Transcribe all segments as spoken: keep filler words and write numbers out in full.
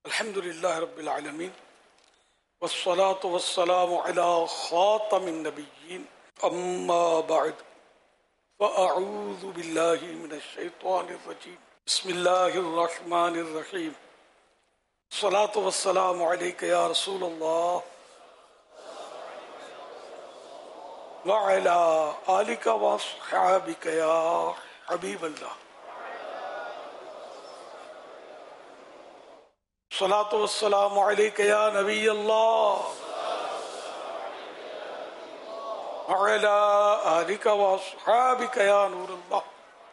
الحمد للہ رب العالمین والصلاة والسلام على خاتم النبیین اما بعد فاعوذ باللہ من الشیطان الرجیم بسم اللہ الرحمن الرحیم الصلاة والسلام علیک یا رسول اللہ وعلى آلک واصحابک یا حبیب اللہ الصلاة والسلام علیک یا نبی اللہ وعلی آلک واصحابک یا نور اللہ.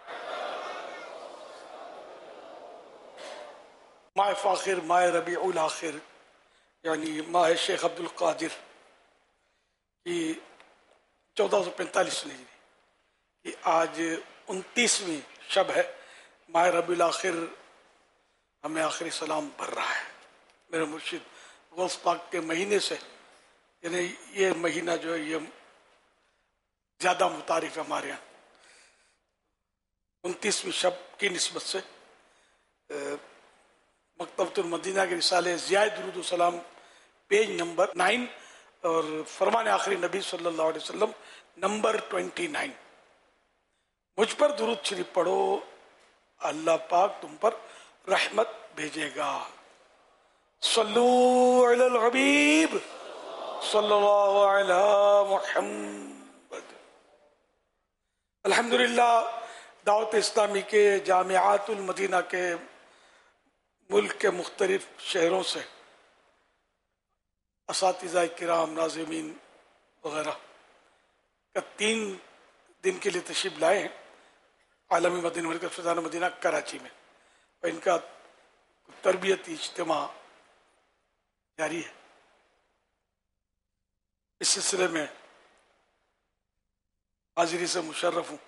ماہ فاخر، ماہ ربیع الاخر، یعنی ماہ شیخ عبد القادر کی چودہ سو پینتالیس ہجری کی آج انتیسویں شب ہے. ماہ ربیع الاخر ہمیں آخری سلام بھر رہا ہے. میرے مرشد غوث پاک کے مہینے سے، یعنی یہ مہینہ جو ہے یہ زیادہ متعارف ہے ہمارے یہاں. انتیسویں شب کی نسبت سے مکتبۃ المدینہ کے رسالے ضیاء درود السلام پیج نمبر نائن اور فرمان آخری نبی صلی اللہ علیہ وسلم نمبر ٹوینٹی نائن. مجھ پر درود شریف پڑھو، اللہ پاک تم پر رحمت بھیجے گا. صلو علی الحبیب صلی اللہ علی محمد. الحمدللہ دعوت اسلامی کے جامعات المدینہ کے ملک کے مختلف شہروں سے اساتذہ کرام، ناظمین وغیرہ کا تین دن کے لیے تشریف لائے ہیں عالمی مدینہ مرکز فیضان مدینہ کراچی میں، اور ان کا تربیتی اجتماع جاری ہے. اس سلسلے میں حاضری سے مشرف ہوں.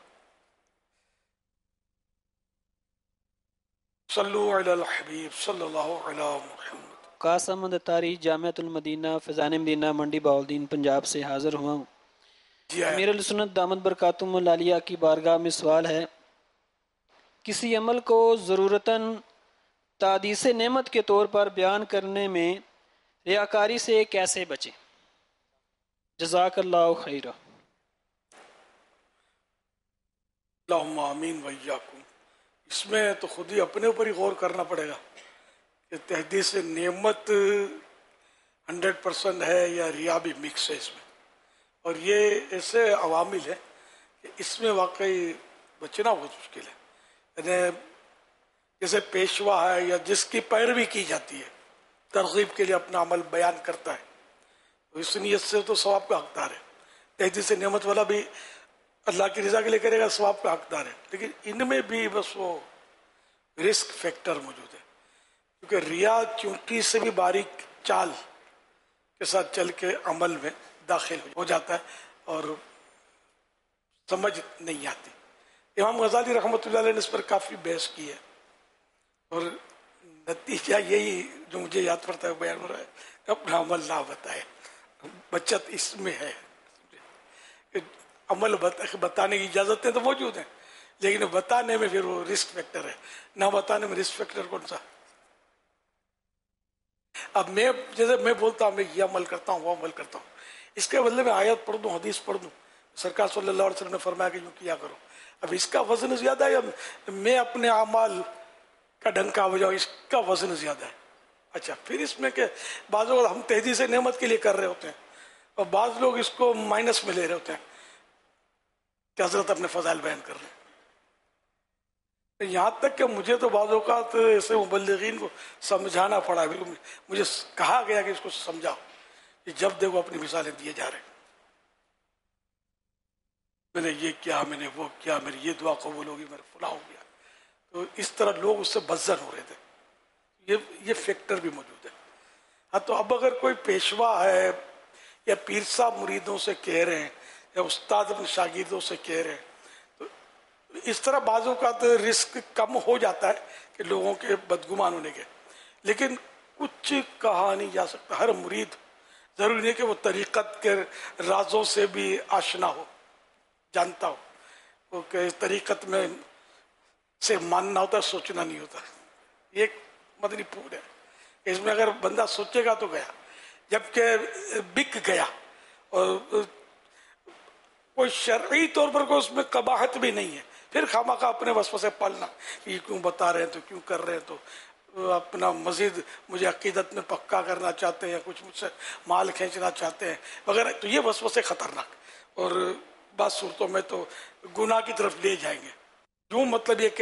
صلو علی الحبیب صلی اللہ علی محمد. قاسم احمد اتاری، جامعۃ المدینہ فیضان مدینہ منڈی بہاؤالدین پنجاب سے حاضر ہوا ہوں. جی آیا. امیر السنت دامت برکاتہم العالیہ کی بارگاہ میں سوال ہے، کسی عمل کو ضرورتاً تعدیث نعمت کے طور پر بیان کرنے میں ریاکاری سے کیسے بچیں؟ جزاک اللہ خیرہ. اللہم آمین وإیاکم. اس میں تو خود ہی اپنے اوپر ہی غور کرنا پڑے گا کہ تحدیث نعمت ہنڈریڈ پرسنٹ ہے یا ریا بھی مکس ہے اس میں. اور یہ ایسے عوامل ہیں کہ اس میں واقعی بچنا بہت مشکل ہے. یعنی جیسے پیشوا ہے یا جس کی پیروی کی جاتی ہے، ترغیب کے لیے اپنا عمل بیان کرتا ہے، اس نیت سے تو ثواب کا حقدار ہے. تحدیث نعمت والا بھی اللہ کی رضا کے لیے کرے گا، ثواب کا حقدار ہے. لیکن ان میں بھی بس وہ رسک فیکٹر موجود ہے، کیونکہ ریا چونٹی سے بھی باریک چال کے ساتھ چل کے عمل میں داخل ہو جاتا ہے اور سمجھ نہیں آتی. امام غزالی رحمۃ اللہ علیہ نے اس پر کافی بحث کی ہے، اور نتیجہ یہی جو مجھے یاد پڑتا ہے بیان ہو رہا ہے، اپنا عمل نہ بتائے. بچت اس میں ہے. عمل بتانے کی اجازتیں تو موجود ہیں، لیکن بتانے میں پھر وہ رسک فیکٹر ہے. نہ بتانے میں رسک فیکٹر کون سا؟ اب میں جیسے میں بولتا ہوں میں یہ عمل کرتا ہوں وہ عمل کرتا ہوں، اس کے بدلے میں آیت پڑھ دوں، حدیث پڑھ دوں، سرکار صلی اللہ علیہ وسلم نے فرمایا کہ یوں کیا کرو. اب اس کا وزن زیادہ ہے یا میں اپنے اعمال کا ڈنکا بجاؤں، اس کا وزن زیادہ ہے. اچھا، پھر اس میں کہ بعض لوگ ہم تحدیث نعمت کے لیے کر رہے ہوتے ہیں اور بعض لوگ اس کو مائنس میں لے رہے ہوتے ہیں کہ حضرت اپنے فضائل بیان کر رہے ہیں. یہاں تک کہ مجھے تو بعض اوقات ایسے مبلغین کو سمجھانا پڑا، بالکل مجھے کہا گیا کہ اس کو سمجھاؤ کہ جب دیکھو اپنی مثالیں دیے جا رہے ہیں، میں نے یہ کیا، میں نے وہ کیا، میری یہ دعا قبول ہوگی، میرا فلاں ہو گیا. تو اس طرح لوگ اس سے بزر ہو رہے تھے. یہ یہ فیکٹر بھی موجود ہے. ہاں، تو اب اگر کوئی پیشوا ہے یا پیر صاحب مریدوں سے کہہ رہے ہیں یا استاد اپنے شاگردوں سے کہہ رہے ہیں، تو اس طرح بعض اوقات رسک کم ہو جاتا ہے کہ لوگوں کے بدگمان ہونے کے. لیکن کچھ کہا نہیں جا سکتا. ہر مرید ضروری نہیں کہ وہ طریقت کے رازوں سے بھی آشنا ہو، جانتا ہو. وہ کہ طریقت میں سے ماننا ہوتا ہے، سوچنا نہیں ہوتا. یہ ایک مدنی پھول ہے اس میں اگر بندہ سوچے گا تو گیا، جبکہ بک گیا اور کوئی شرعی طور پر کوئی اس میں قباحت بھی نہیں ہے، پھر خامخواہ اپنے وسوسے پالنا، یہ کیوں بتا رہے ہیں تو کیوں کر رہے ہیں، تو اپنا مزید مجھے عقیدت میں پکا کرنا چاہتے ہیں یا کچھ مجھ سے مال کھینچنا چاہتے ہیں وغیرہ، تو یہ وسوسے خطرناک اور بعض صورتوں میں تو گناہ کی طرف لے جائیں گے۔ یوں مطلب یہ کہ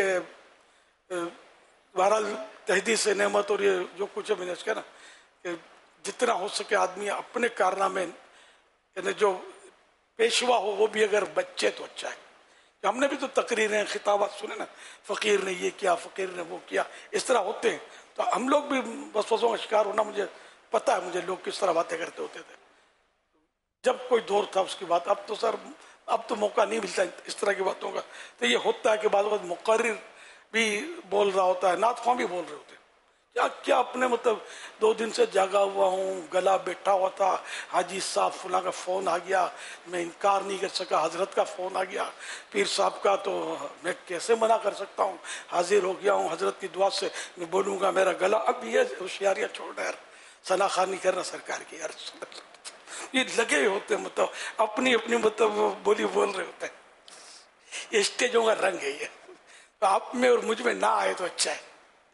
بہرحال تحدیث سے نعمت اور یہ جو کچھ ہے میں نے اس کا نا کہ جتنا ہو سکے آدمی اپنے کارنامے یعنی جو پیشوا ہو وہ بھی اگر بچے تو اچھا ہے۔ ہم نے بھی تو تقریریں خطابات سنے نا، فقیر نے یہ کیا، فقیر نے وہ کیا، اس طرح ہوتے ہیں، تو ہم لوگ بھی وسوسوں کا شکار ہونا، مجھے پتہ ہے مجھے لوگ کس طرح باتیں کرتے ہوتے تھے جب کوئی دور تھا اس کی بات۔ اب تو سر اب تو موقع نہیں ملتا اس طرح کی باتوں کا، تو یہ ہوتا ہے کہ بعض وقت مقرر بھی بول رہا ہوتا ہے، نعت خواں بھی بول رہے ہوتے ہیں، کیا کیا اپنے مطلب دو دن سے جاگا ہوا ہوں، گلا بیٹھا ہوا تھا، حاجی صاحب فلاں کا فون آ گیا، میں انکار نہیں کر سکا، حضرت کا فون آ گیا، پیر صاحب کا، تو میں کیسے منع کر سکتا ہوں، حاضر ہو گیا ہوں حضرت کی دعا سے، میں بولوں گا میرا گلا۔ اب یہ ہوشیاریاں چھوڑ یار، ثنا خانی کرنا سرکار کی یار، یہ لگے ہوئے ہوتے ہیں مطلب اپنی اپنی مطلب بولی بول رہے ہوتے ہیں، یہ اسٹیجوں کا رنگ ہے یہ، تو آپ میں اور مجھ میں نہ آئے تو اچھا ہے،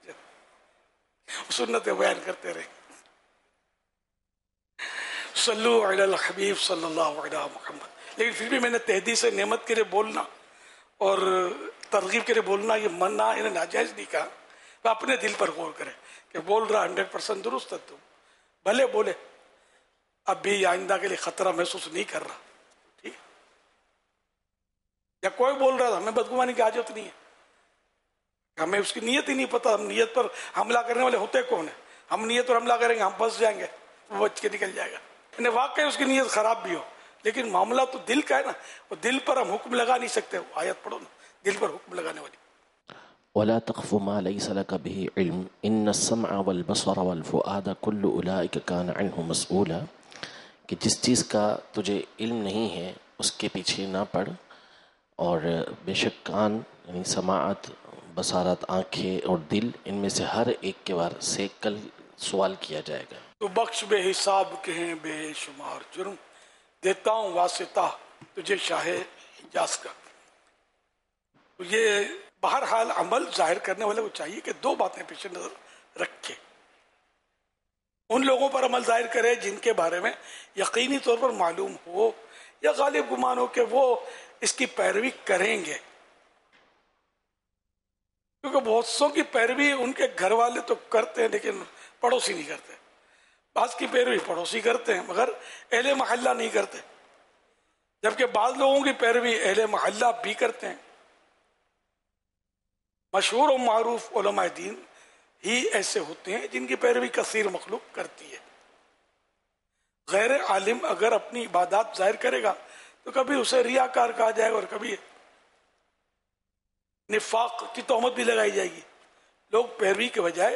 سنتیں بیان کرتے رہے۔ صلو علی الحبیب صلی اللہ علیہ محمد۔ لیکن پھر بھی میں نے تحدیث نعمت کے لیے بولنا اور ترغیب کے لیے بولنا یہ منع انہیں ناجائز نہیں کہا، وہ اپنے دل پر غور کرے کہ بول رہا ہنڈریڈ پرسینٹ درست ہے، تو بھلے بولے، اب بھی آئندہ کے لیے خطرہ محسوس نہیں کر رہا، ٹھیک، یا کوئی بول رہا تھا، ہمیں بدگمانی کی حاجت نہیں ہے، ہمیں اس کی نیت ہی نہیں پتا، ہم نیت پر حملہ کرنے والے ہوتے کون ہیں، ہم نیت پر حملہ کریں گے ہم پھنس جائیں گے، وہ بچ کے نکل جائے گا، یعنی واقعی اس کی نیت خراب بھی ہو، لیکن معاملہ تو دل کا ہے نا، وہ دل پر ہم حکم لگا نہیں سکتے، آیت پڑھو نا، دل پر حکم لگانے والی۔ ولا تقف ما ليس لك به علم ان السمع والبصر والفؤاد كل اولئك كان عنه مسؤولا، کہ جس چیز کا تجھے علم نہیں ہے اس کے پیچھے نہ پڑ، اور بے شک کان یعنی سماعت، بصارت، آنکھیں اور دل، ان میں سے ہر ایک کے بارے سے کل سوال کیا جائے گا۔ تو بخش بے حساب کے ہیں بے شمار جرم، دیتا ہوں واسطہ تجھے شاہ حجاز کا۔ تو یہ بہرحال عمل ظاہر کرنے والے کو چاہیے کہ دو باتیں پیش نظر رکھے، ان لوگوں پر عمل ظاہر کرے جن کے بارے میں یقینی طور پر معلوم ہو یا غالب گمان ہو کہ وہ اس کی پیروی کریں گے، کیونکہ بہت سو کی پیروی ان کے گھر والے تو کرتے ہیں لیکن پڑوسی نہیں کرتے، بعض کی پیروی پڑوسی کرتے ہیں مگر اہل محلہ نہیں کرتے، جبکہ بعض لوگوں کی پیروی اہل محلہ بھی کرتے ہیں۔ مشہور و معروف علماء دین ہی ایسے ہوتے ہیں جن کی پیروی کثیر مخلوق کرتی ہے۔ غیر عالم اگر اپنی عبادات ظاہر کرے گا تو کبھی اسے ریاکار کہا جائے گا اور کبھی نفاق کی تہمت بھی لگائی جائے گی، لوگ پیروی کے بجائے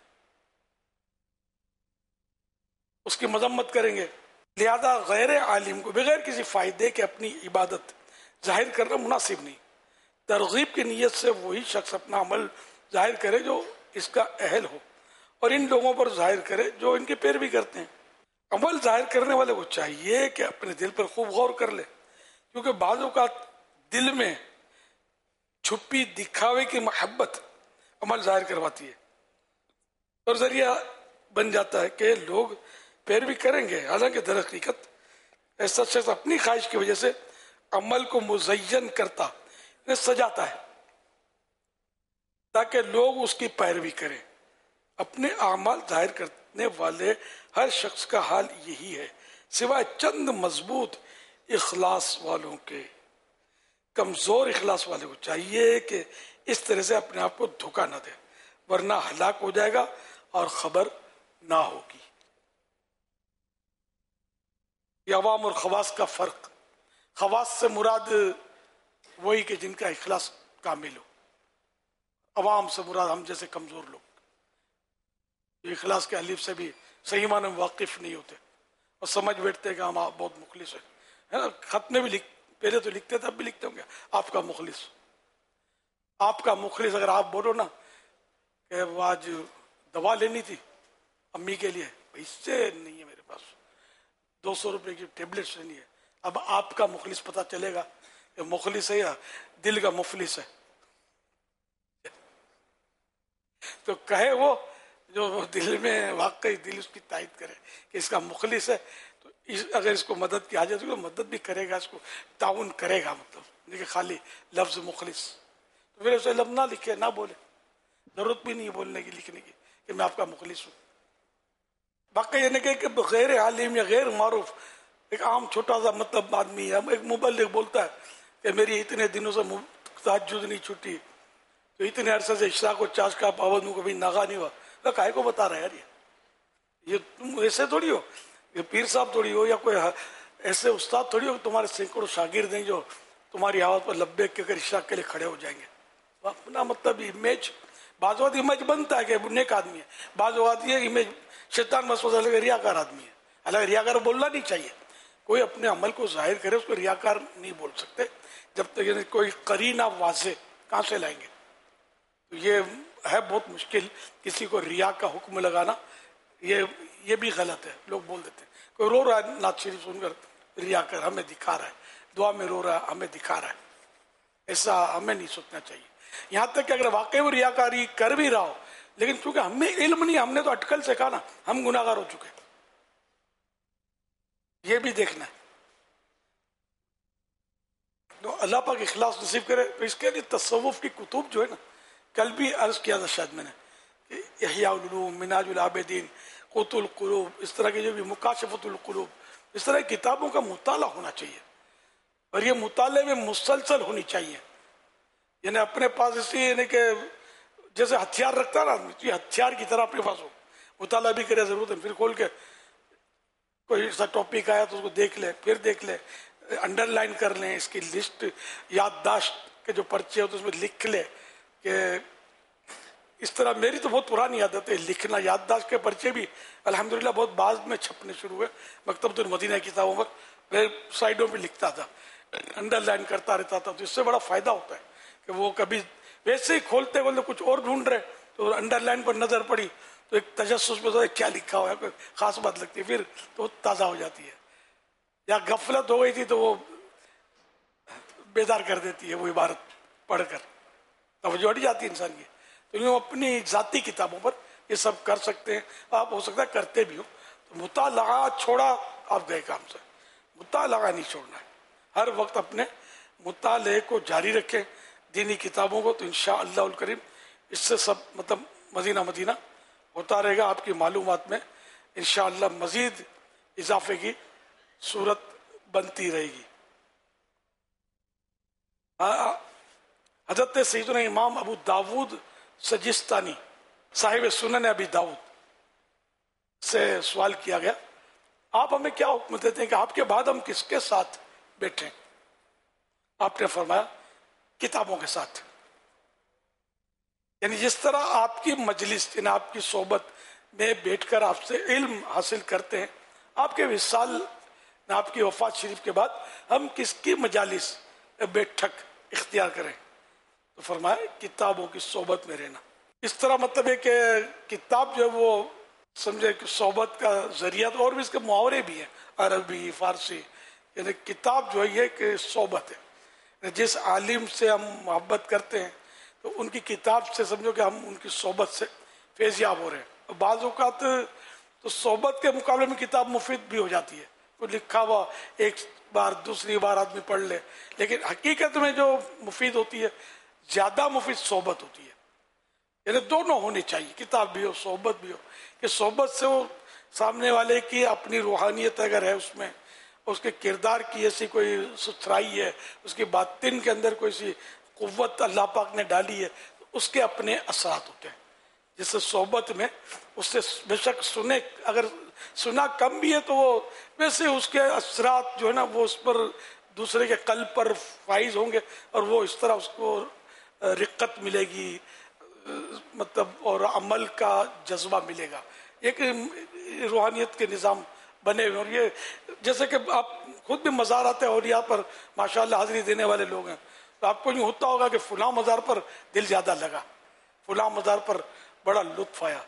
اس کی مذمت کریں گے، لہذا غیر عالم کو بغیر کسی فائدے کے اپنی عبادت ظاہر کرنا مناسب نہیں۔ ترغیب کی نیت سے وہی شخص اپنا عمل ظاہر کرے جو اس کا اہل ہو، اور ان لوگوں پر ظاہر کرے جو ان کی پیروی کرتے ہیں۔ عمل ظاہر کرنے والے کو چاہیے کہ اپنے دل پر خوب غور کر لے، کیونکہ بعض اوقات دل میں چھپی دکھاوے کی محبت عمل ظاہر کرواتی ہے اور ذریعہ بن جاتا ہے کہ لوگ پیروی کریں گے، حالانکہ در حقیقت ایسا شخص اپنی خواہش کی وجہ سے عمل کو مزین کرتا سجاتا ہے تاکہ لوگ اس کی پیروی کریں۔ اپنے اعمال ظاہر کرنے والے ہر شخص کا حال یہی ہے سوائے چند مضبوط اخلاص والوں کے۔ کمزور اخلاص والے کو چاہیے کہ اس طرح سے اپنے آپ کو دھوکہ نہ دے، ورنہ ہلاک ہو جائے گا اور خبر نہ ہوگی۔ یہ عوام اور خواص کا فرق، خواص سے مراد وہی کہ جن کا اخلاص کامل ہو، عوام سے مراد ہم جیسے کمزور لوگ جو اخلاص کے الف سے بھی صحیح معنی میں واقف نہیں ہوتے اور سمجھ بیٹھتے ہیں کہ ہم آپ بہت مخلص ہیں، ہے نا؟ خط میں بھی لکھ پہلے تو لکھتے تھے، اب بھی لکھتے ہوں گے آپ کا مخلص، آپ کا مخلص۔ اگر آپ بولو نا کہ وہ آج دوا لینی تھی امی کے لیے اس سے نہیں ہے میرے پاس، دو سو روپے کی ٹیبلٹ سے نہیں ہے. اب آپ کا مخلص پتہ چلے گا کہ مخلص ہے یا دل کا مفلس ہے. تو کہے وہ جو دل میں واقعی دل اس کی تائید کرے کہ اس کا مخلص ہے، تو اس اگر اس کو مدد کی حاجت ہوگی تو مدد بھی کرے گا، اس کو تعاون کرے گا. مطلب لیکن خالی لفظ مخلص تو پھر اسے لفظ نہ لکھے، نہ بولے، ضرورت بھی نہیں ہے بولنے کی لکھنے کی کہ میں آپ کا مخلص ہوں. واقعی یہ نہیں کہ غیر عالم یا غیر معروف ایک عام چھوٹا سا مطلب آدمی ہے، ایک مبلغ بولتا ہے کہ میری اتنے دنوں سے تہجد نہیں چھٹی، تو اتنے عرصے سے اشراق و چاش کا پابند ہوں، کبھی ناغا نہیں ہوا. کائے کو بتا رہا ہے یار، یہ یہ تم ایسے تھوڑی ہو، یہ پیر صاحب تھوڑی ہو یا کوئی ایسے استاد تھوڑی ہو کہ تمہارے سینکڑوں شاگرد ہیں جو تمہاری آواز پر لبیک کے کر اشراق کے لیے کھڑے ہو جائیں گے. اپنا مطلب امیج، بعض اوقات امیج بنتا ہے کہ نیک آدمی ہے، بعض اوقات یہ امیج شیطان وسوسہ لگے ریاکار آدمی ہے. حالانکہ ریاکار بولنا نہیں چاہیے، کوئی اپنے عمل کو ظاہر کرے اس کو ریاکار نہیں بول سکتے جب تک یعنی کوئی قرینہ واضح کہاں سے لائیں گے. تو یہ ہے بہت مشکل کسی کو ریا کا حکم لگانا، یہ یہ بھی غلط ہے. لوگ بول دیتے ہیں کوئی رو رہا ہے نعت شریف سن کر ریا کر ہمیں دکھا رہا ہے، دعا میں رو رہا ہے ہمیں دکھا رہا ہے، ایسا ہمیں نہیں سوچنا چاہیے. یہاں تک کہ اگر واقعی وہ ریاکاری کر بھی رہا ہو، لیکن چونکہ ہمیں علم نہیں، ہم نے تو اٹکل سے کہا نا ہم گناہ گار ہو چکے، یہ بھی دیکھنا ہے. تو اللہ پاک اخلاص نصیب کرے. تو اس کے لیے تصوف کی کتب جو ہے نا، کل بھی عرض کیا تھا شاید میں نے، احیاء العلوم، منہاج العابدین، قوت القلوب، اس طرح کی جو بھی مکاشفۃ القلوب، اس طرح کی کتابوں کا مطالعہ ہونا چاہیے، اور یہ مطالعے میں مسلسل ہونی چاہیے. یعنی اپنے پاس اسی یعنی کہ جیسے ہتھیار رکھتا ہے نا آدمی، یہ ہتھیار کی طرح اپنے پاس ہو، مطالعہ بھی کرے ضرورت ہے. پھر کھول کے کوئی ایسا ٹاپک آیا تو اس کو دیکھ لے، پھر دیکھ لے، انڈر لائن کر لیں، اس کی لسٹ یادداشت کے جو پرچے ہوتے اس میں لکھ لے. کہ اس طرح میری تو بہت پرانی عادت ہے لکھنا، یادداشت کے پرچے بھی الحمدللہ بہت بعد میں چھپنے شروع ہوئے. مکتبۃ المدینہ کی کتابوں پر میں سائڈوں پہ لکھتا تھا، انڈر لائن کرتا رہتا تھا. تو اس سے بڑا فائدہ ہوتا ہے کہ وہ کبھی ویسے ہی کھولتے کھولتے کچھ اور ڈھونڈ رہے تو انڈر لائن پر نظر پڑی تو ایک تجسس میں کیا لکھا ہوا ہے، کوئی خاص بات لگتی ہے، پھر تو تازہ ہو جاتی ہے. یا غفلت ہو گئی تھی تو وہ بیدار کر دیتی ہے وہ عبارت پڑھ کر، توجہ ہٹ جاتی ہے انسان کی. تو یوں اپنی ذاتی کتابوں پر یہ سب کر سکتے ہیں. آپ ہو سکتا ہے کرتے بھی ہو. تو مطالعہ چھوڑا آپ گئے کام سے، مطالعہ نہیں چھوڑنا ہے، ہر وقت اپنے مطالعے کو جاری رکھیں، دینی کتابوں کو. تو انشاءاللہ الکریم اس سے سب مطلب مدینہ مدینہ ہوتا رہے گا. آپ کی معلومات میں انشاءاللہ مزید اضافے کی صورت بنتی رہے گی. حضرت سیدنا امام ابو داود سجستانی صاحب سنن ابی داود سے سوال کیا گیا، آپ ہمیں کیا حکم دیتے ہیں کہ آپ کے بعد ہم کس کے ساتھ بیٹھیں؟ آپ نے فرمایا کتابوں کے ساتھ. یعنی جس طرح آپ کی مجلس یعنی آپ کی صحبت میں بیٹھ کر آپ سے علم حاصل کرتے ہیں، آپ کے وصال آپ کی وفات شریف کے بعد ہم کس کی مجالس بیٹھک اختیار کریں؟ تو فرمایا کتابوں کی صحبت میں رہنا. اس طرح مطلب ہے کہ کتاب جو ہے وہ سمجھے کہ صحبت کا ذریعہ، تو اور بھی اس کے محاورے بھی ہیں عربی فارسی. یعنی کتاب جو ہے یہ کہ صحبت ہے، جس عالم سے ہم محبت کرتے ہیں تو ان کی کتاب سے سمجھو کہ ہم ان کی صحبت سے فیضیاب ہو رہے ہیں. بعض اوقات تو صحبت کے مقابلے میں کتاب مفید بھی ہو جاتی ہے، کوئی لکھا ہوا ایک بار دوسری بار آدمی پڑھ لے، لیکن حقیقت میں جو مفید ہوتی ہے زیادہ مفید صحبت ہوتی ہے. یعنی دونوں ہونی چاہیے، کتاب بھی ہو صحبت بھی ہو، کہ صحبت سے وہ سامنے والے کی اپنی روحانیت اگر ہے اس میں، اس کے کردار کی ایسی کوئی ستھرائی ہے، اس کی باطن کے اندر کوئی سی قوت اللہ پاک نے ڈالی ہے، تو اس کے اپنے اثرات ہوتے ہیں. جس سے صحبت میں اس سے بے شک سنے، اگر سنا کم بھی ہے تو وہ ویسے اس کے اثرات جو ہے نا وہ اس پر دوسرے کے قلب پر فائز ہوں گے، اور وہ اس طرح اس کو رقت ملے گی مطلب اور عمل کا جذبہ ملے گا. ایک روحانیت کے نظام بنے ہوئے. اور یہ جیسے کہ آپ خود بھی مزار آتے ہیں اور یہاں پر ماشاءاللہ حاضری دینے والے لوگ ہیں، تو آپ کو یوں ہوتا ہوگا کہ فلاں مزار پر دل زیادہ لگا، فلاں مزار پر بڑا لطف آیا.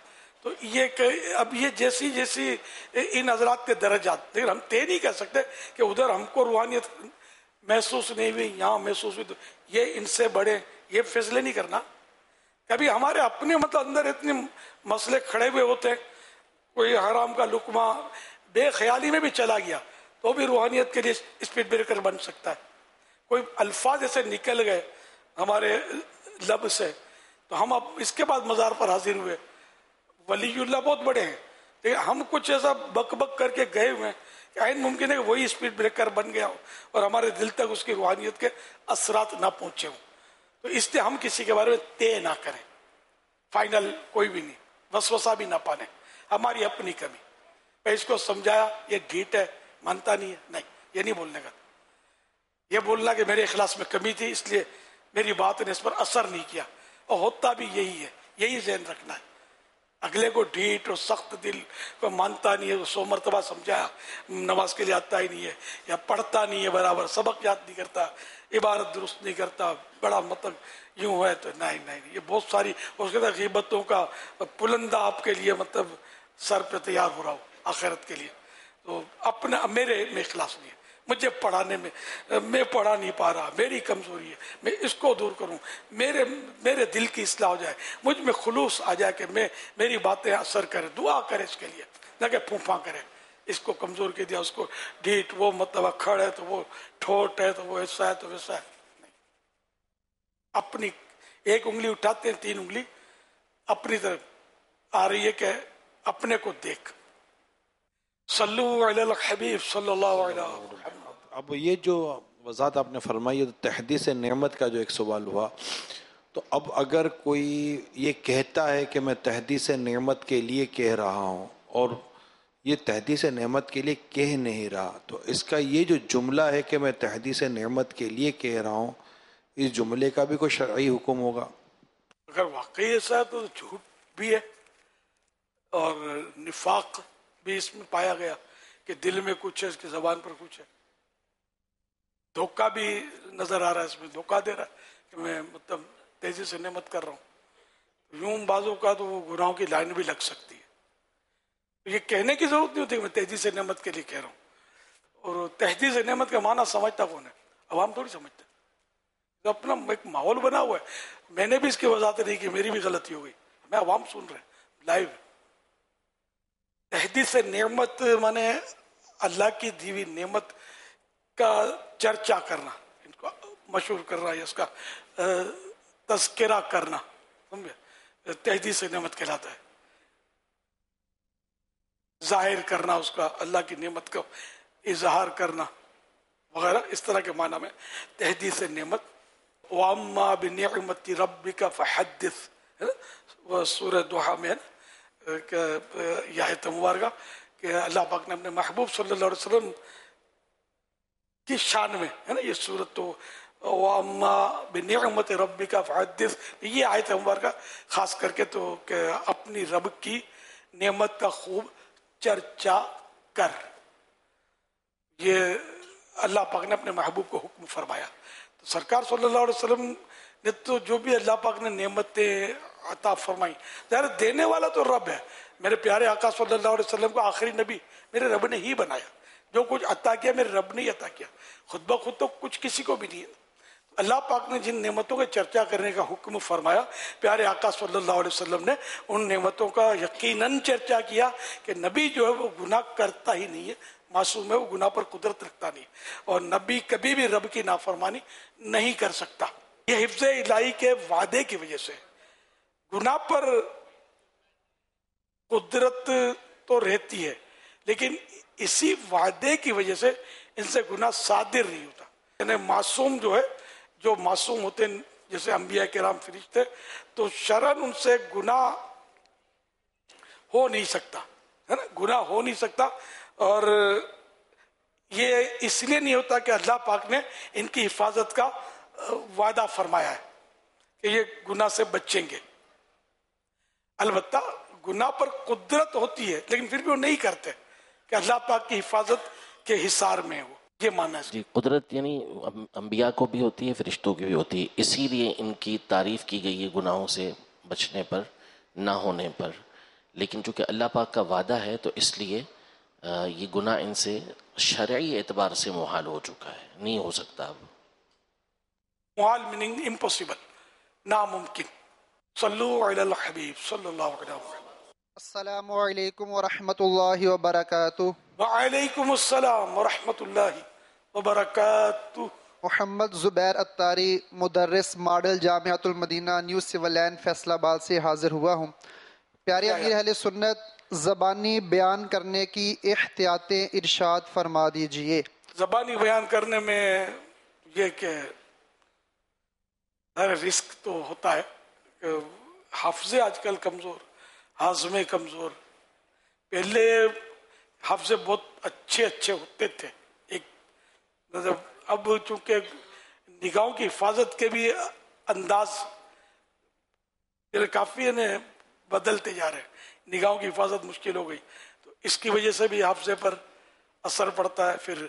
تو یہ کہ اب یہ جیسی جیسی ان حضرات کے درجات، لیکن ہم طے نہیں کر سکتے کہ ادھر ہم کو روحانیت محسوس نہیں ہوئی، یہاں محسوس ہوئی، تو یہ ان سے بڑے، یہ فیصلے نہیں کرنا. کبھی ہمارے اپنے مطلب اندر اتنے مسئلے کھڑے ہوئے ہوتے ہیں، کوئی حرام کا لقمہ بے خیالی میں بھی چلا گیا تو بھی روحانیت کے لیے اسپیڈ بریکر بن سکتا ہے. کوئی الفاظ ایسے نکل گئے ہمارے لب سے تو ہم اب اس کے بعد مزار پر حاضر ہوئے. ولی اللہ بہت بڑے ہیں، لیکن ہم کچھ ایسا بک بک کر کے گئے ہوئے ہیں کہ عین ممکن ہے کہ وہی اسپیڈ بریکر بن گیا ہو اور ہمارے دل تک اس کی روحانیت کے اثرات نہ پہنچے ہوں. تو اس لیے ہم کسی کے بارے میں طے نہ کریں، فائنل کوئی بھی نہیں، وسوسہ بھی نہ پالیں. ہماری اپنی کمی، میں اس کو سمجھایا یہ ڈھیٹ ہے، مانتا نہیں ہے، نہیں یہ نہیں بولنے کا. یہ بولنا کہ میرے اخلاص میں کمی تھی اس لیے میری بات نے اس پر اثر نہیں کیا، اور ہوتا بھی یہی ہے. یہی ذہن رکھنا ہے. اگلے کو ڈھیٹ اور سخت دل کو مانتا نہیں ہے، سو مرتبہ سمجھایا نماز کے لیے آتا ہی نہیں ہے، یا پڑھتا نہیں ہے برابر، سبق یاد نہیں کرتا، عبارت درست نہیں کرتا، بڑا مطلب یوں ہے، تو نہیں نہیں یہ بہت ساری اس کے بعد غیبتوں کا پلندہ آپ کے لیے مطلب سر پہ تیار ہو رہا ہو آخرت کے لیے. تو اپنا میرے میں اخلاص نہیں ہے، مجھے پڑھانے میں میں پڑھا نہیں پا رہا، میری کمزوری ہے، میں اس کو دور کروں، میرے میرے دل کی اصلاح ہو جائے، مجھ میں خلوص آ جائے کہ میں میری باتیں اثر کرے. دعا کرے اس کے لیے، نہ کہ پھونپھا کرے. اس کو کمزور کے دیا، اس کو ڈھیٹ، وہ مطلب کھڑ ہے تو وہ ٹھوٹ ہے تو وہ ایسا ہے تو ویسا ہے. نہیں، اپنی ایک انگلی اٹھاتے ہیں، تین انگلی اپنی طرف آ رہی ہے کہ اپنے کو دیکھ. صلو علی الحبیب صلی اللہ علیہ وسلم. اب یہ جو وضاحت آپ نے فرمائی ہے، تحدیث نعمت کا جو ایک سوال ہوا، تو اب اگر کوئی یہ کہتا ہے کہ میں تحدیث نعمت کے لیے کہہ رہا ہوں اور یہ تحدیث نعمت کے لیے کہہ نہیں رہا، تو اس کا یہ جو جملہ ہے کہ میں تحدیث نعمت کے لیے کہہ رہا ہوں، اس جملے کا بھی کوئی شرعی حکم ہوگا؟ اگر واقعی ایسا ہے تو جھوٹ بھی ہے اور نفاق بھی اس میں پایا گیا کہ دل میں کچھ ہے، اس کی زبان پر کچھ ہے. دھوکہ بھی نظر آ رہا ہے، اس میں دھوکہ دے رہا ہے کہ میں مطلب تیزی سے نعمت کر رہا ہوں. یوں بازو کا تو وہ گناہوں کی لائن بھی لگ سکتی ہے. یہ کہنے کی ضرورت نہیں ہوتی کہ میں تیزی سے نعمت کے لیے کہہ رہا ہوں. اور تحدیث نعمت کا معنی سمجھتا کون ہے؟ عوام تھوڑی سمجھتے. تو اپنا ایک ماحول بنا ہوا ہے. میں نے بھی اس کی وضاحت نہیں کی، میری بھی غلطی ہو گئی، میں عوام سن رہے ہیں لائیو. تحدیث نعمت مانے اللہ کی دی ہوئی نعمت کا چرچا کرنا، ان کو مشہور کرنا، یا اس کا تذکرہ کرنا، سمجھے؟ تحدیث نعمت کہلاتا ہے. ظاہر کرنا اس کا، اللہ کی نعمت کا اظہار کرنا وغیرہ، اس طرح کے معنی میں تحدیث نعمت. وَأَمَّا بِنِعْمَةِ رَبِّكَ فَحَدِّثْ، وہ سورہ دوحہ میں یہ آیت مبارکہ کہ اللہ پاک نے اپنے محبوب صلی اللہ علیہ وسلم کی شان میں ہے نا یہ سورت. تو وَأَمَّا بِنِعْمَةِ رَبِّكَ فَحَدِّثْ، یہ آیت مبارکہ خاص کر کے تو کہ اپنی رب کی نعمت کا خوب چرچا کر. یہ اللہ پاک نے اپنے محبوب کو حکم فرمایا. تو سرکار صلی اللہ علیہ وسلم نے تو جو بھی اللہ پاک نے نعمتیں عطا فرمائی، ظاہر دینے والا تو رب ہے. میرے پیارے آقا صلی اللہ علیہ وسلم کو آخری نبی میرے رب نے ہی بنایا. جو کچھ عطا کیا میرے رب نے ہی عطا کیا، خود بخود تو کچھ کسی کو بھی نہیں ہے. اللہ پاک نے جن نعمتوں کے چرچا کرنے کا حکم فرمایا، پیارے آقا صلی اللہ علیہ وسلم نے ان نعمتوں کا یقیناً چرچا کیا کہ نبی جو ہے وہ گناہ کرتا ہی نہیں ہے، معصوم ہے، وہ گناہ پر قدرت رکھتا نہیں، اور نبی کبھی بھی رب کی نافرمانی نہیں کر سکتا. یہ حفظ الہی کے وعدے کی وجہ سے گناہ پر قدرت تو رہتی ہے، لیکن اسی وعدے کی وجہ سے ان سے گناہ صادر نہیں ہوتا. یعنی معصوم جو ہے، جو معصوم ہوتے ہیں جیسے انبیاء کرام فرشتے، تو شرعاً ان سے گناہ ہو نہیں سکتا، ہے نا، گناہ ہو نہیں سکتا. اور یہ اس لیے نہیں ہوتا کہ اللہ پاک نے ان کی حفاظت کا وعدہ فرمایا ہے کہ یہ گناہ سے بچیں گے. البتہ گناہ پر قدرت ہوتی ہے لیکن پھر بھی وہ نہیں کرتے کہ اللہ پاک کی حفاظت کے حصار میں ہو. یہ معنی ہے جی. قدرت یعنی انبیاء کو بھی ہوتی ہے، فرشتوں کی بھی ہوتی ہے، اسی لیے ان کی تعریف کی گئی ہے گناہوں سے بچنے پر، نہ ہونے پر. لیکن چونکہ اللہ پاک کا وعدہ ہے تو اس لیے یہ گناہ ان سے شرعی اعتبار سے محال ہو چکا ہے، نہیں ہو سکتا اب. محال میننگ امپاسبل، ناممکن. صلو علی الحبیب صلی اللہ علیہ وسلم. السلام علیکم ورحمۃ اللہ وبرکاتہ. وعلیکم السلام ورحمۃ اللہ وبرکاتہ. محمد زبیر اتاری، مدرس ماڈل جامعۃ المدینہ نیو سول لائن فیصل آباد سے حاضر ہوا ہوں. پیارے امیر اہل سنت، زبانی بیان کرنے کی احتیاطیں ارشاد فرما دیجئے. زبانی بیان کرنے میں یہ کہ ہر رسک تو ہوتا ہے کہ حافظے آج کل کمزور، ہاضمے کمزور. پہلے حافظے بہت اچھے اچھے ہوتے تھے. ایک مطلب اب چونکہ نگاہوں کی حفاظت کے بھی انداز کافی نے بدلتے جا رہے ہیں، نگاہوں کی حفاظت مشکل ہو گئی، تو اس کی وجہ سے بھی حافظے پر اثر پڑتا ہے. پھر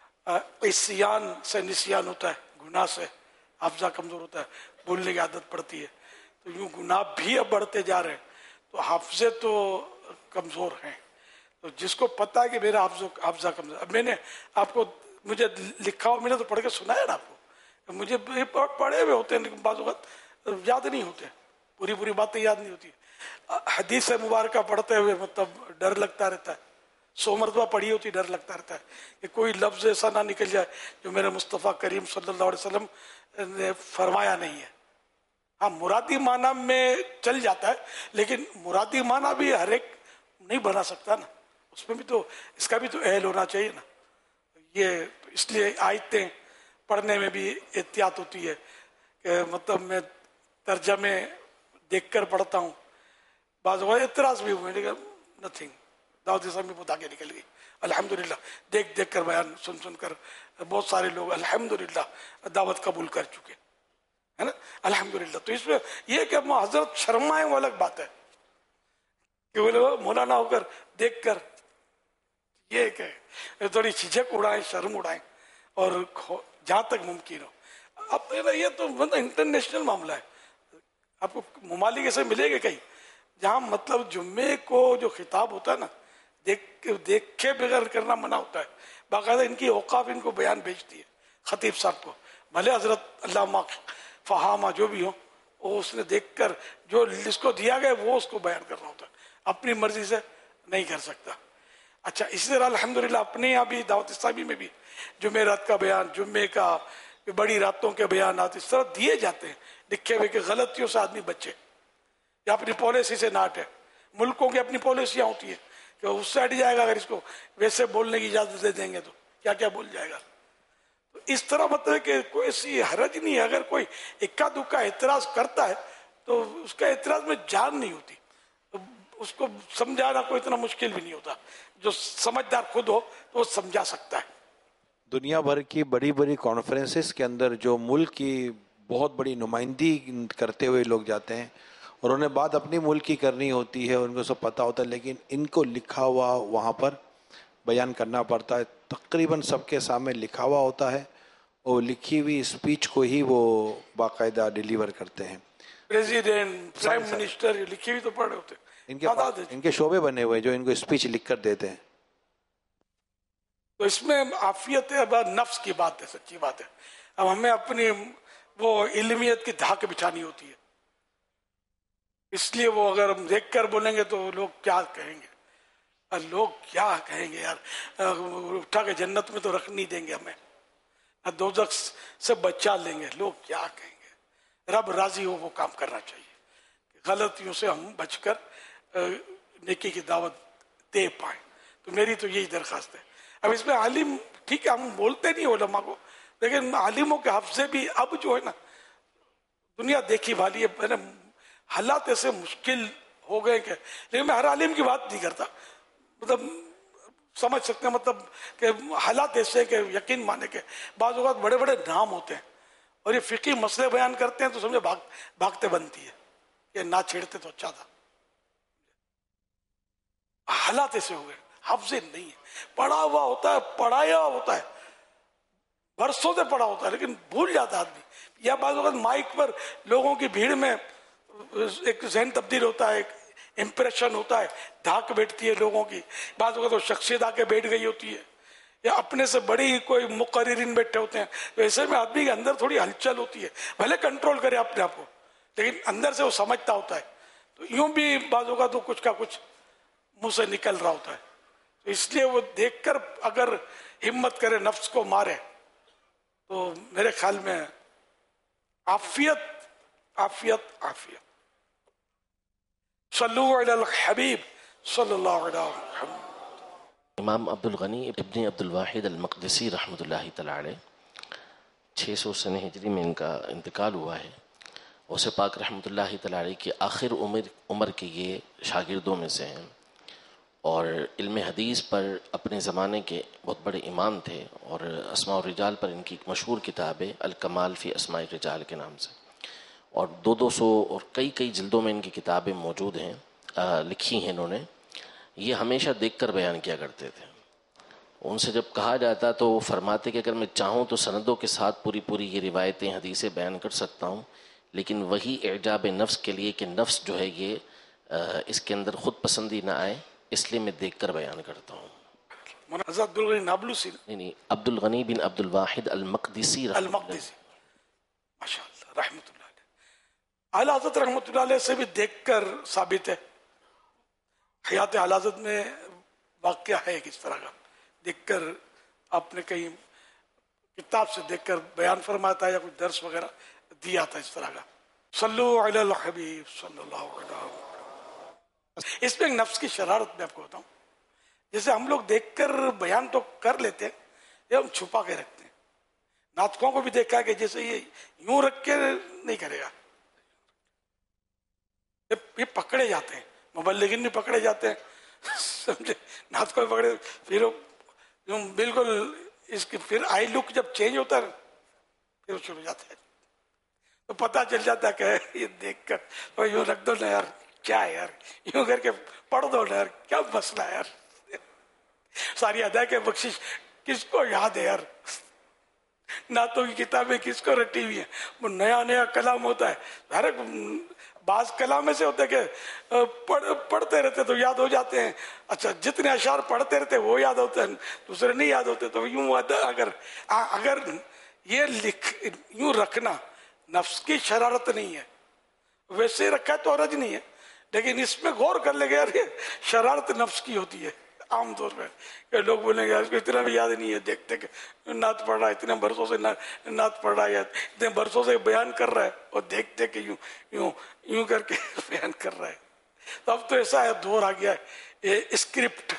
عصیان سے نسیان ہوتا ہے، گناہ سے حافظہ کمزور ہوتا ہے، بھولنے کی عادت پڑتی ہے. تو یوں گناہ بھی اب بڑھتے جا رہے ہیں، تو حافظے تو کمزور ہیں. تو جس کو پتہ ہے کہ میرا حافظہ حافظہ کمزور، اب میں نے آپ کو مجھے لکھا ہو، میں نے تو پڑھ کے سنایا نا آپ کو. مجھے پڑھے ہوئے ہوتے ہیں لیکن بعض اوقات یاد نہیں ہوتے، پوری پوری باتیں یاد نہیں ہوتی. حدیث مبارکہ پڑھتے ہوئے مطلب ڈر لگتا رہتا ہے، سو مرتبہ پڑھی ہوتی ڈر لگتا رہتا ہے کہ کوئی لفظ ایسا نہ نکل جائے جو میرے مصطفیٰ کریم صلی اللہ علیہ وسلم نے فرمایا نہیں ہے. ہاں مرادی معنی میں چل جاتا ہے، لیکن مرادی معنی بھی ہر ایک نہیں بنا سکتا نا، اس میں بھی تو اس کا بھی تو اہل ہونا چاہیے نا. یہ اس لیے آیتیں پڑھنے میں بھی احتیاط ہوتی ہے کہ مطلب میں ترجمے دیکھ کر پڑھتا ہوں. بعض اوقات اعتراض بھی ہوئے لیکن نتھنگ، دعوت اسلامی میں بہت آگے نکل گئی الحمدللہ. دیکھ دیکھ کر بیان سن سن کر بہت سارے لوگ الحمدللہ دعوت قبول کر چکے ہے نا الحمدللہ. تو اس میں یہ کہ حضرت شرمائیں وہ الگ بات ہے کہ وہ لوگ مولانا ہو کر دیکھ کر یہ کہ تھوڑی جھجک اڑائیں، شرم اڑائیں، اور جہاں تک ممکن ہو. اب یہ تو انٹرنیشنل معاملہ ہے، آپ کو ممالک ایسے ملے گے کہیں جہاں مطلب جمعے کو جو خطاب ہوتا ہے نا دیکھ دیکھے بغیر کرنا منع ہوتا ہے. باقاعدہ ان کی اوقاف ان کو بیان بھیجتی ہے خطیب صاحب کو، بھلے حضرت علامہ فہامہ جو بھی ہو، وہ اس نے دیکھ کر جو جس کو دیا گیا وہ اس کو بیان کرنا ہوتا ہے، اپنی مرضی سے نہیں کر سکتا. اچھا اسی طرح الحمدللہ اپنے یہاں بھی دعوت اسلامی میں بھی جمعرات کا بیان، جمعے کا، بڑی راتوں کے بیانات اس طرح دیے جاتے ہیں لکھے ہوئے کہ غلطیوں سے آدمی بچے یا اپنی پالیسی سے نہ ہٹے. ملکوں کی اپنی پالیسیاں ہوتی ہیں کہ اس سے ہٹ جائے گا، اگر اس کو ویسے بولنے کی اجازت دے دیں گے تو کیا کیا بول جائے گا. تو اس طرح مطلب ہے کہ کوئی ایسی حرج نہیں ہے، اگر کوئی اکا دکا اعتراض کرتا ہے تو اس کا اعتراض میں جان نہیں ہوتی، اس کو سمجھانا کوئی اتنا مشکل بھی نہیں ہوتا. جو سمجھدار خود ہو تو وہ سمجھا سکتا ہے. دنیا بھر کی بڑی بڑی کانفرنسز کے اندر جو ملک کی بہت بڑی نمائندگی کرتے ہوئے لوگ جاتے ہیں اور انہیں بات اپنی ملک کی کرنی ہوتی ہے، ان کو سب پتہ ہوتا ہے، لیکن ان کو لکھا ہوا وہاں پر بیان کرنا پڑتا ہے. تقریباً سب کے سامنے لکھا ہوا ہوتا ہے اور لکھی ہوئی اسپیچ کو ہی وہ باقاعدہ ڈیلیور کرتے ہیں. پریزیڈنٹ، پرائم منسٹر لکھی ہوئی تو پڑھے ہوتے ہیں. ان کے ان کے شعبے بنے ہوئے جو ان کو اسپیچ لکھ کر دیتے ہیں. تو اس میں عافیت ہے، اب نفس کی بات ہے، سچی بات ہے. اب ہمیں اپنی وہ علمیت کی دھاک بچھانی ہوتی ہے، اس لیے وہ اگر ہم دیکھ کر بولیں گے تو لوگ کیا کہیں گے، لوگ کیا کہیں گے یار، اٹھا کے جنت میں تو رکھ نہیں دیں گے ہمیں، دوزخ سے بچا لیں گے، لوگ کیا کہیں گے. رب راضی ہو وہ کام کرنا چاہیے، غلطیوں سے ہم بچ کر نیکی کی دعوت دے پائیں. تو میری تو یہی درخواست ہے. اب اس میں عالم ٹھیک ہے، ہم بولتے نہیں علماء کو، لیکن عالموں کے حفظے بھی اب جو ہے نا دنیا دیکھی بھالی ہے، حالات ایسے مشکل ہو گئے کہ، لیکن میں ہر عالم کی بات نہیں کرتا، مطلب سمجھ سکتے ہیں مطلب کہ حالات ایسے کہ یقین مانے کہ بعض اوقات بڑے بڑے نام ہوتے ہیں اور یہ فقہی مسئلے بیان کرتے ہیں تو سمجھے بھاگ بھاگتے بنتی ہے کہ نہ چھیڑتے تو اچھا تھا. حالات ایسے ہو گئے، حفظ نہیں ہے، پڑھا ہوا ہوتا ہے، پڑھایا ہوتا ہے، برسوں سے پڑھا ہوتا ہے، لیکن بھول جاتا آدمی. یا بعض وقت مائک پر لوگوں کی بھیڑ میں ایک ذہن تبدیل ہوتا ہے، امپریشن ہوتا ہے، دھاک بیٹھتی ہے لوگوں کی، بعض اوقات تو شخصیت آ کے بیٹھ گئی ہوتی ہے، یا اپنے سے بڑی کوئی مقررین بیٹھے ہوتے ہیں، تو ایسے میں آدمی کے اندر تھوڑی ہلچل ہوتی ہے، بھلے کنٹرول کرے اپنے آپ کو لیکن اندر سے وہ سمجھتا ہوتا ہے، تو یوں بھی بعض اوقات تو کچھ کا کچھ منہ سے نکل رہا ہوتا ہے، تو اس لیے وہ دیکھ کر اگر ہمت کرے نفس کو مارے تو میرے خیال میں عافیت عافیت عافیت. صلو علی الحبیب صلی اللہ علیہ وسلم. امام عبد الغنی ابن عبد الواحد المقدسی رحمۃ اللہ تعالی علیہ چھ سو سنہ ہجری میں ان کا انتقال ہوا ہے. غوث پاک رحمۃ اللہ تعالی علیہ کی آخر عمر عمر کے یہ شاگردوں میں سے ہیں اور علم حدیث پر اپنے زمانے کے بہت بڑے امام تھے، اور اسماء الرجال پر ان کی مشہور کتاب ہے الکمال فی اسماء الرجال کے نام سے، اور دو دو سو اور کئی کئی جلدوں میں ان کی کتابیں موجود ہیں، لکھی ہیں انہوں نے. یہ ہمیشہ دیکھ کر بیان کیا کرتے تھے. ان سے جب کہا جاتا تو وہ فرماتے کہ اگر میں چاہوں تو سندوں کے ساتھ پوری پوری یہ روایتیں حدیثیں بیان کر سکتا ہوں، لیکن وہی اعجاب نفس کے لیے کہ نفس جو ہے یہ اس کے اندر خود پسندی نہ آئے، اس لیے میں دیکھ کر بیان کرتا ہوں. حضرت عبد الغنی نابلسی نہیں نہیں عبد الغنی بن عبد الواحد المقدسی رحمۃ اللہ. المقدسی ماشاء اللہ رحمۃ اللہ علیہ. اعلیٰ حضرت رحمۃ اللہ علیہ سے بھی دیکھ کر ثابت ہے. حیات اعلیٰ حضرت میں واقعہ ہے کس طرح کا، دیکھ کر آپ نے کہیں کتاب سے دیکھ کر بیان فرمایا تھا یا کچھ درس وغیرہ دیا تھا اس طرح کا. صلو علی الحبیب صلی اللہ علیہ وسلم. اس میں ایک نفس کی شرارت میں آپ کو بتاؤں، جیسے ہم لوگ دیکھ کر بیان تو کر لیتے ہیں یا ہم چھپا کے رکھتے ہیں. ناطقوں کو بھی دیکھا کہ جیسے یہ یوں رکھ کے نہیں کرے گا، یہ پکڑے جاتے ہیں، مبلغین بھی پکڑے جاتے ہیں، سمجھے، ناطقوں بھی پکڑے، پھر یوں بالکل اس کی پھر آئی لک جب چینج ہوتا ہے پھر شروع ہو جاتا ہے، تو پتہ چل جاتا ہے کہ یہ دیکھ کر تو یوں رکھ دو نا یار، کیا ہے یار، یوں کر کے پڑھ دو نا یار، کیا مسئلہ ہے یار. ساری ادا کے بخشش کس کو یاد ہے یار، نعتوں کی کتابیں کس کو رٹی ہوئی ہیں، وہ نیا نیا کلام ہوتا ہے. ہر ایک بعض کلام ایسے ہوتے کہ پڑھ پڑھتے رہتے تو یاد ہو جاتے ہیں، اچھا جتنے اشعار پڑھتے رہتے وہ یاد ہوتے ہیں، دوسرے نہیں یاد ہوتے. تو یوں اگر اگر یہ لکھ یوں رکھنا نفس کی شرارت نہیں ہے، ویسے رکھا تو حرج نہیں ہے، لیکن اس میں غور کر لے گا یار یہ شرارت نفس کی ہوتی ہے. عام طور پہ کہ لوگ بولیں گے اس کو اتنا بھی یاد نہیں ہے، دیکھتے کہ نعت پڑھ رہا ہے، اتنے برسوں سے نعت پڑھ رہا ہے، اتنے برسوں سے بیان کر رہا ہے، اور دیکھتے کہ یوں یوں یوں کر کے بیان کر رہا ہے. تو اب تو ایسا ہے، دور آ گیا ہے، یہ اسکرپٹ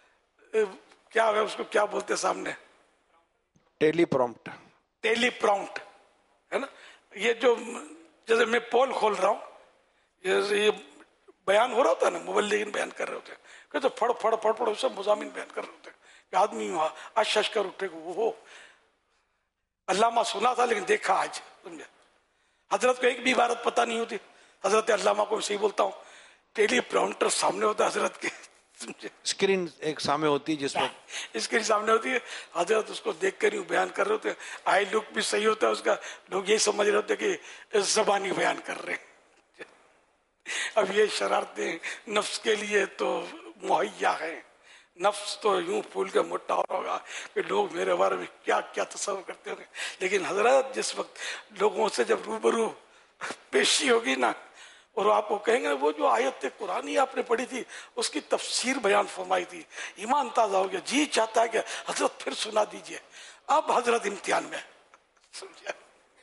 کیا ہے اس کو کیا بولتے سامنے، ٹیلی پرومپٹ ٹیلی پرومپٹ ہے نا. یہ جو جیسے میں پول کھول رہا ہوں، جیسے یہ بیان ہو رہا ہوتا ہے نا، مبلغین بیان کر رہے ہوتے ہیں کہ تو پھڑ پھڑ پھڑ پھڑ سب مضامین بیان کر رہے ہوتے ہیں کہ آدمی وہاں اشش کر اٹھے وہ ہو علامہ سنا تھا لیکن دیکھا آج، سمجھے. حضرت کو ایک بھی عبارت پتہ نہیں ہوتی، حضرت علامہ کو صحیح بولتا ہوں، ٹیلی پراؤنٹر سامنے ہوتا ہے حضرت کے، سمجھے، اسکرین ایک سامنے ہوتی ہے جس میں اسکرین سامنے ہوتی ہے، حضرت اس کو دیکھ کر یوں بیان کر رہے ہوتے ہیں، آئی لک بھی صحیح ہوتا ہے اس کا، لوگ یہی سمجھ رہے ہوتے ہیں کہ زبانی بیان کر رہے ہیں. اب یہ شرارتیں نفس کے لیے تو مہیا ہے، نفس تو یوں پھول کے موٹا ہو ہوگا کہ لوگ میرے بارے میں کیا کیا تصور کرتے ہوں گے. لیکن حضرت جس وقت لوگوں سے جب روبرو پیشی ہوگی نا، اور آپ کو کہیں گے وہ جو آیت قرآنی آپ نے پڑھی تھی اس کی تفسیر بیان فرمائی تھی، ایمان تازہ ہو گیا، جی چاہتا ہے کہ حضرت پھر سنا دیجئے. اب حضرت امتحان میں سمجھا،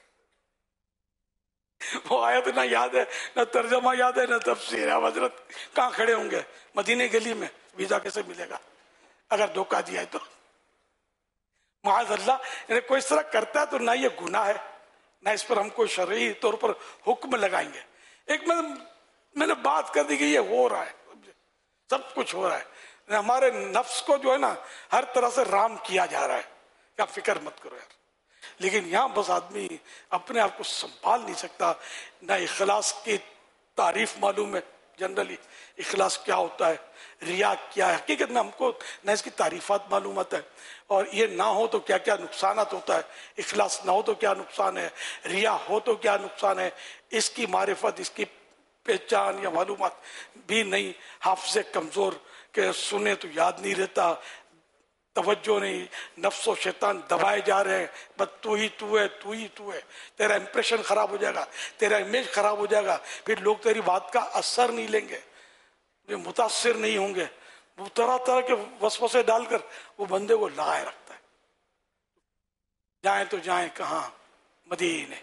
وہ آیت نہ یاد ہے، نہ ترجمہ یاد ہے، نہ تفسیر. اب حضرت کہاں کھڑے ہوں گے؟ مدینے گلی میں. ویزا کیسے ملے گا اگر دھوکہ دیا ہے تو؟ معاذ اللہ. یعنی کوئی اس طرح کرتا ہے تو نہ یہ گناہ ہے، نہ اس پر ہم کوئی شرعی طور پر حکم لگائیں گے. ایک میں میں نے بات کر دی کہ یہ ہو رہا ہے، سب کچھ ہو رہا ہے، ہمارے نفس کو جو ہے نا ہر طرح سے رام کیا جا رہا ہے، کیا فکر مت کرو یار. لیکن یہاں بس آدمی اپنے آپ کو سنبھال نہیں سکتا، نہ اخلاص کی تعریف معلوم ہے جنرلی، اخلاص کیا ہوتا ہے، ریا کیا ہے. حقیقت میں ہم کو نہ اس کی تعریفات معلومات ہے، اور یہ نہ ہو تو کیا کیا نقصانات ہوتا ہے، اخلاص نہ ہو تو کیا نقصان ہے، ریا ہو تو کیا نقصان ہے. اس کی معرفت، اس کی پہچان یا معلومات بھی نہیں، حافظے کمزور کہ سنے تو یاد نہیں رہتا، توجہ نہیں، نفس و شیطان دبائے جا رہے ہیں، بس تو ہی تو ہے تو ہی تو ہے، تیرا امپریشن خراب ہو جائے گا، تیرا امیج خراب ہو جائے گا، پھر لوگ تیری بات کا اثر نہیں لیں گے، متاثر نہیں ہوں گے، وہ طرح طرح کے وسوسے ڈال کر وہ بندے کو لگائے رکھتا ہے۔ جائیں تو جائیں کہاں؟ مدینے۔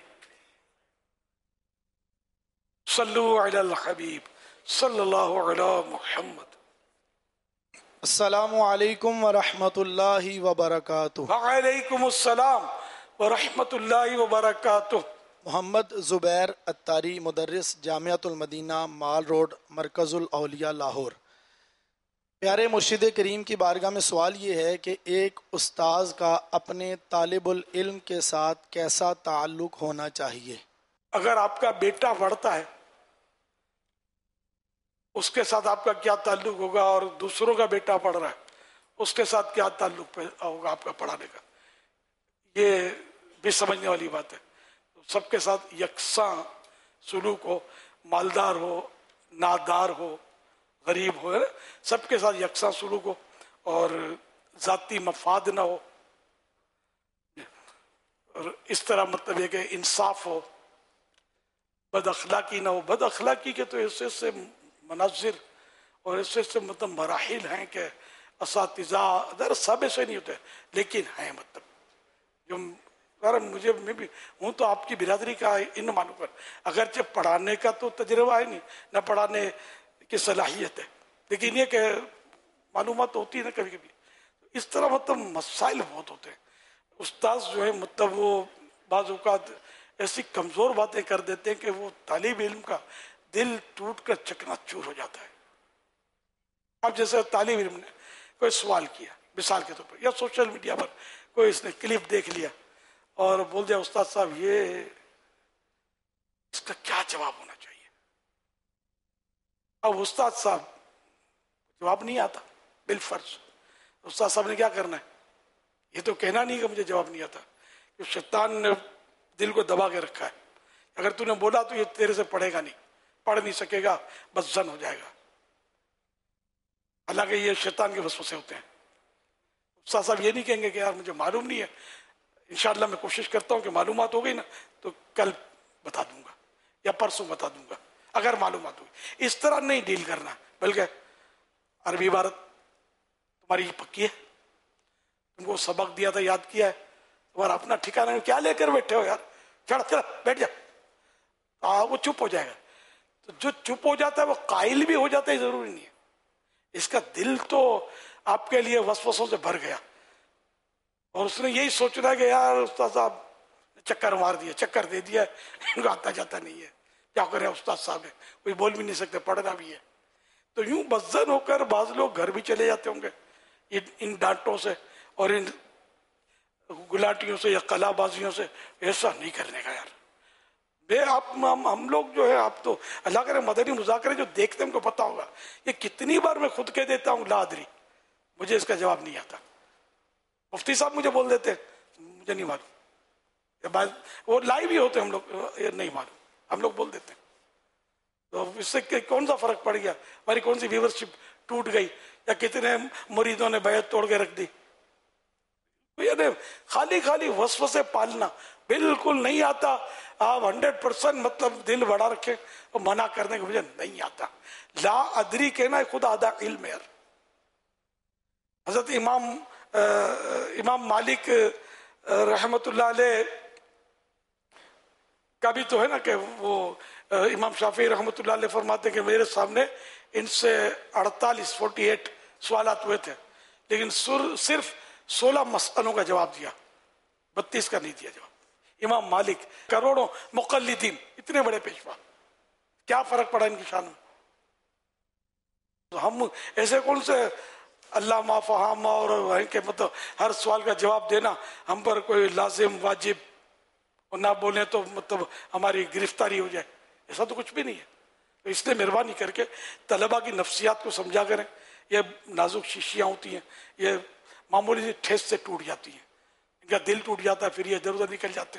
صلو علی الحبیب صلی اللہ علی محمد۔ السلام علیکم ورحمۃ اللہ وبرکاتہ۔ وعلیکم السلام ورحمۃ اللہ وبرکاتہ۔ محمد زبیر اتاری، مدرس جامعۃ المدینہ، مال روڈ، مرکز الاولیاء، لاہور۔ پیارے مرشد کریم کی بارگاہ میں سوال یہ ہے کہ ایک استاذ کا اپنے طالب العلم کے ساتھ کیسا تعلق ہونا چاہیے؟ اگر آپ کا بیٹا پڑھتا ہے اس کے ساتھ آپ کا کیا تعلق ہوگا، اور دوسروں کا بیٹا پڑھ رہا ہے اس کے ساتھ کیا تعلق ہوگا آپ کا پڑھانے کا، یہ بھی سمجھنے والی بات ہے۔ سب کے ساتھ یکساں سلوک ہو، مالدار ہو، نادار ہو، غریب ہو، سب کے ساتھ یکساں سلوک ہو، اور ذاتی مفاد نہ ہو، اور اس طرح مطلب یہ کہ انصاف ہو، بد اخلاقی نہ ہو۔ بد اخلاقی کے تو اس سے مناظر اور اس سے مطلب مراحل ہیں کہ اساتذہ در سب ایسے نہیں ہوتے، لیکن ہیں مطلب جو مجھے میں بھی ہوں تو آپ کی برادری کا ان مانوں پر، اگرچہ پڑھانے کا تو تجربہ ہے نہیں، نہ پڑھانے کی صلاحیت ہے، لیکن یہ کہ معلومات ہوتی ہے نا کبھی کبھی، اس طرح مطلب مسائل بہت ہوتے ہیں۔ استاذ جو ہے مطلب وہ بعض اوقات ایسی کمزور باتیں کر دیتے ہیں کہ وہ طالب علم کا دل ٹوٹ کر چکنا چور ہو جاتا ہے۔ اب جیسے طالب علم نے کوئی سوال کیا مثال کے طور پر، یا سوشل میڈیا پر کوئی اس نے کلپ دیکھ لیا اور بول دیا استاد صاحب یہ اس کا کیا جواب ہونا چاہیے؟ اب استاد صاحب جواب نہیں آتا، بالفرض استاد صاحب نے کیا کرنا ہے؟ یہ تو کہنا نہیں کہ مجھے جواب نہیں آتا، کہ شیطان نے دل کو دبا کے رکھا ہے، اگر تو نے بولا تو یہ تیرے سے پڑھے گا نہیں، پڑھ نہیں سکے گا، بس زن ہو جائے گا۔ حالانکہ یہ شیطان کے وسوسے ہوتے ہیں۔ استاد صاحب یہ نہیں کہیں گے کہ یار مجھے معلوم نہیں ہے، انشاءاللہ میں کوشش کرتا ہوں کہ معلومات ہو گئی نا تو کل بتا دوں گا یا پرسوں بتا دوں گا اگر معلومات ہوگی۔ اس طرح نہیں ڈیل کرنا، بلکہ عربی عبارت تمہاری پکی ہے، تم کو سبق دیا تھا یاد کیا ہے، تمہارا اپنا ٹھکانا ہے، کیا لے کر بیٹھے ہو یار، چڑھ چڑھ بیٹھ جا، آ وہ چپ ہو جائے گا۔ تو جو چپ ہو جاتا ہے وہ قائل بھی ہو جاتا ہے، ضروری نہیں ہے، اس کا دل تو آپ کے لیے وسوسوں سے بھر گیا، اور اس نے یہی سوچنا کہ یار استاد صاحب چکر مار دیا، چکر دے دیا، ان کو آتا جاتا نہیں ہے، کیا کرے استاد صاحب ہے، کوئی بول بھی نہیں سکتے، پڑھنا بھی ہے۔ تو یوں بزن ہو کر بعض لوگ گھر بھی چلے جاتے ہوں گے ان ڈانٹوں سے اور ان گلاٹیوں سے یا قلا بازیوں سے۔ ایسا نہیں کرنے کا یار، بے آپ ہم لوگ جو ہے، آپ تو اللہ کرے مدنی مذاکرے جو دیکھتے ہیں ان کو پتا ہوگا، یہ کتنی بار میں خود کہہ دیتا ہوں لا ادری، مجھے اس کا جواب نہیں آتا، مفتی صاحب مجھے بول دیتے مجھے نہیں معلوم، وہ لائیو بھی ہوتے ہم لوگ، یہ نہیں معلوم، ہم لوگ بول دیتے ہیں۔ تو اس سے کون سا فرق پڑ گیا؟ ہماری کون سی ویورشپ ٹوٹ گئی، یا کتنے مریدوں نے بیعت توڑ کے رکھ دی؟ یعنی خالی خالی وسوسے پالنا بالکل نہیں آتا۔ آپ ہنڈریڈ پرسینٹ مطلب دل بڑا رکھیں اور منع کرنے کو مجھے نہیں آتا، لا ادری کہنا خود آدھا علم ہے۔ حضرت امام امام مالک رحمت اللہ علیہ کا بھی تو ہے نا کہ وہ امام شافعی رحمت اللہ علیہ فرماتے ہیں کہ میرے سامنے ان سے اڑتالیس فورٹی ایٹ سوالات ہوئے تھے، لیکن صرف سولہ مسئلوں کا جواب دیا، بتیس کا نہیں دیا جواب۔ امام مالک، کروڑوں مقلدین، اتنے بڑے پیشوا، کیا فرق پڑا ان کی شان میں؟ تو ہم ایسے کون سے اللہ ما فہم اور کہ مطلب ہر سوال کا جواب دینا ہم پر کوئی لازم واجب، اور نہ بولیں تو مطلب ہماری گرفتاری ہو جائے، ایسا تو کچھ بھی نہیں ہے۔ تو اس لیے مہربانی کر کے طلبہ کی نفسیات کو سمجھا کریں، یہ نازک شیشیاں ہوتی ہیں، یہ معمولی سی ٹھیس سے ٹوٹ جاتی ہیں، ان کا دل ٹوٹ جاتا ہے، پھر یہ ادھر ادھر نکل جاتے ہیں۔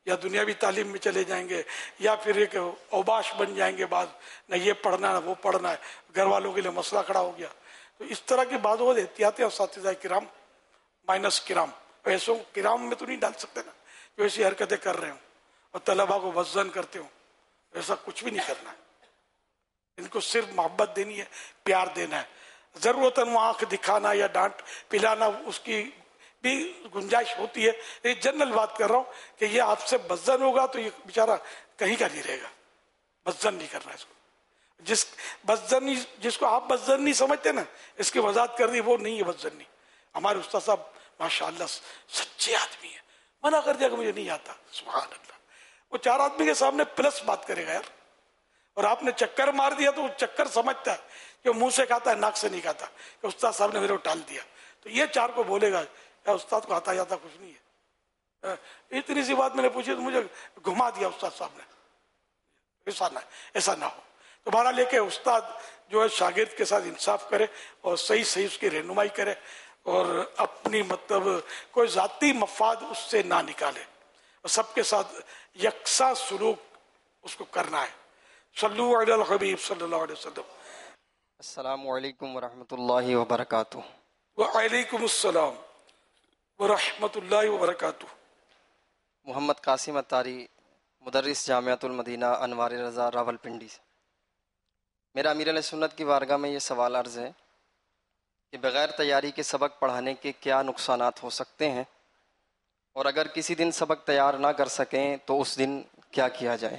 یا دنیاوی تعلیم میں چلے جائیں گے یا پھر ایک اوباش بن جائیں گے بعض، نہ یہ پڑھنا ہے وہ پڑھنا ہے، گھر والوں کے لیے مسئلہ کھڑا ہو گیا. تو اس طرح کی بعض اوقات احتیاطیں اساتذہ کرام مائنس کرام ایسوں کرام میں تو نہیں ڈال سکتے نا جو ایسی حرکتیں کر رہے ہوں اور طلبا کو وزن کرتے ہوں. ایسا کچھ بھی نہیں کرنا ہے. ان کو صرف محبت دینی ہے، پیار دینا ہے. ضرورتاً وہ آنکھ دکھانا یا ڈانٹ پلانا اس کی بھی گنجائش ہوتی ہے. ایک جنرل بات کر رہا ہوں کہ یہ آپ سے بدزن ہوگا تو یہ بیچارہ کہیں کا نہیں رہے گا. بدزن نہیں کرنا اس کو. جس بدزنی جس کو آپ بدزنی سمجھتے نا، اس کی وضاحت کر دی وہ نہیں ہے بدزنی. ہمارے استاد صاحب ماشاء اللہ سچے آدمی ہیں، منع کر دیا کہ مجھے نہیں آتا. سبحان اللہ. وہ چار آدمی کے سامنے پلس بات کرے گا یار. اور آپ نے چکر مار دیا تو وہ چکر سمجھتا ہے کہ منہ سے کھاتا ہے ناک سے نہیں کھاتا کہ استاد صاحب نے میرے کو ٹال دیا. تو یہ چار کو بولے گا یا استاد کو آتا جاتا کچھ نہیں ہے. اتنی سی بات میں نے پوچھی تو مجھے گھما دیا استاد صاحب نے. ایسا نہ ایسا نہ ہو. تو بہرحال لے کے استاد جو ہے شاگرد کے ساتھ انصاف کرے اور صحیح صحیح اس کی رہنمائی کرے اور اپنی مطلب کوئی ذاتی مفاد اس سے نہ نکالے اور سب کے ساتھ یکساں سلوک اس کو کرنا ہے. صلو علی الحبیب صلی اللہ علیہ وسلم. السلام علیکم ورحمۃ اللہ وبرکاتہ. وعلیکم السلام ورحمۃ اللہ وبرکاتہ. محمد قاسم اتاری، مدرس جامعۃ المدینہ انوار رضا راول پنڈی سے. میرا امیر علیہ سنت کی بارگاہ میں یہ سوال عرض ہے کہ بغیر تیاری کے سبق پڑھانے کے کیا نقصانات ہو سکتے ہیں، اور اگر کسی دن سبق تیار نہ کر سکیں تو اس دن کیا کیا جائے؟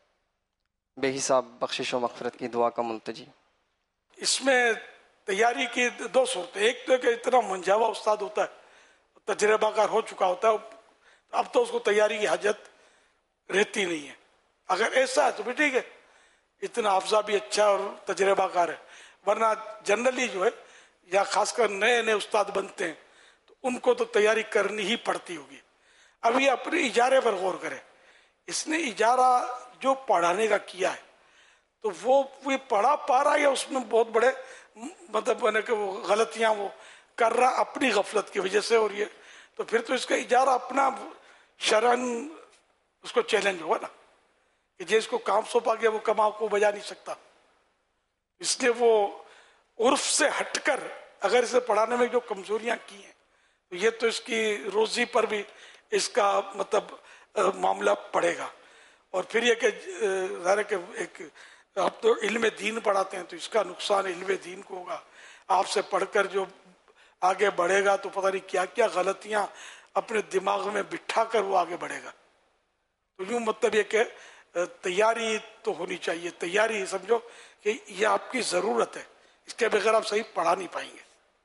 بے حساب بخشش و مغفرت کی دعا کا ملتجی. اس میں تیاری کی دو صورتیں. ایک تو کہ اتنا منجھاوا استاد ہوتا ہے، تجربہ کار ہو چکا ہوتا ہے، اب تو اس کو تیاری کی حاجت رہتی نہیں ہے. اگر ایسا ہے تو بھی ٹھیک ہے، اتنا حافظہ بھی اچھا اور تجربہ کار ہے. ورنہ جنرلی جو ہے یا خاص کر نئے نئے استاد بنتے ہیں تو ان کو تو تیاری کرنی ہی پڑتی ہوگی. اب یہ اپنے اجارے پر غور کرے. اس نے اجارہ جو پڑھانے کا کیا ہے تو وہ وہ پڑھا پا رہا ہے یا اس میں بہت بڑے مطلب کہ وہ غلطیاں وہ کر رہا اپنی غفلت کی وجہ سے، اور یہ تو پھر تو اس کا اجارہ اپنا شرعن اس کو چیلنج ہوا نا کہ جس کو کام سونپا گیا وہ کما کو بجا نہیں سکتا. اس لیے وہ عرف سے ہٹ کر اگر اسے پڑھانے میں جو کمزوریاں کی ہیں تو یہ تو اس کی روزی پر بھی اس کا مطلب معاملہ پڑے گا. اور پھر یہ کہ ظاہر ہے کہ ایک آپ تو علم دین پڑھاتے ہیں تو اس کا نقصان علم دین کو ہوگا. آپ سے پڑھ کر جو آگے بڑھے گا تو پتہ نہیں کیا کیا غلطیاں اپنے دماغ میں بٹھا کر وہ آگے بڑھے گا. تو یوں مطلب یہ کہ تیاری تو ہونی چاہیے. تیاری سمجھو کہ یہ آپ کی ضرورت ہے، اس کے بغیر آپ صحیح پڑھا نہیں پائیں گے.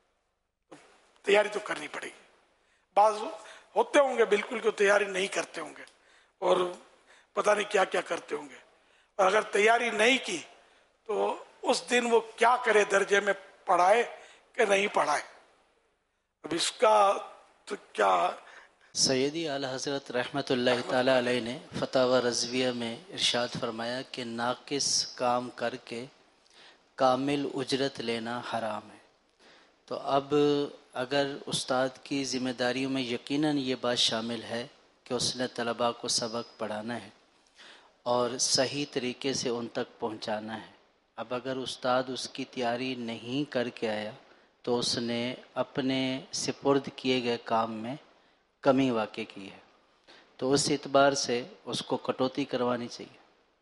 تیاری تو کرنی پڑے گی. بعض ہوتے ہوں گے بالکل کہ تیاری نہیں کرتے ہوں گے اور پتہ نہیں کیا کیا کرتے ہوں گے، اور اگر تیاری نہیں کی تو اس دن وہ کیا کرے، درجے میں پڑھائے کہ نہیں پڑھائے. اب اس کا تو کیا. سیدی اعلی حضرت رحمۃ اللہ تعالی علیہ نے فتاوی رضویہ میں ارشاد فرمایا کہ ناقص کام کر کے کامل اجرت لینا حرام ہے. تو اب اگر استاد کی ذمہ داریوں میں یقیناً یہ بات شامل ہے کہ اس نے طلباء کو سبق پڑھانا ہے اور صحیح طریقے سے ان تک پہنچانا ہے. اب اگر استاد اس کی تیاری نہیں کر کے آیا تو اس نے اپنے سپرد کیے گئے کام میں کمی واقع کی ہے. تو اس اعتبار سے اس کو کٹوتی کروانی چاہیے.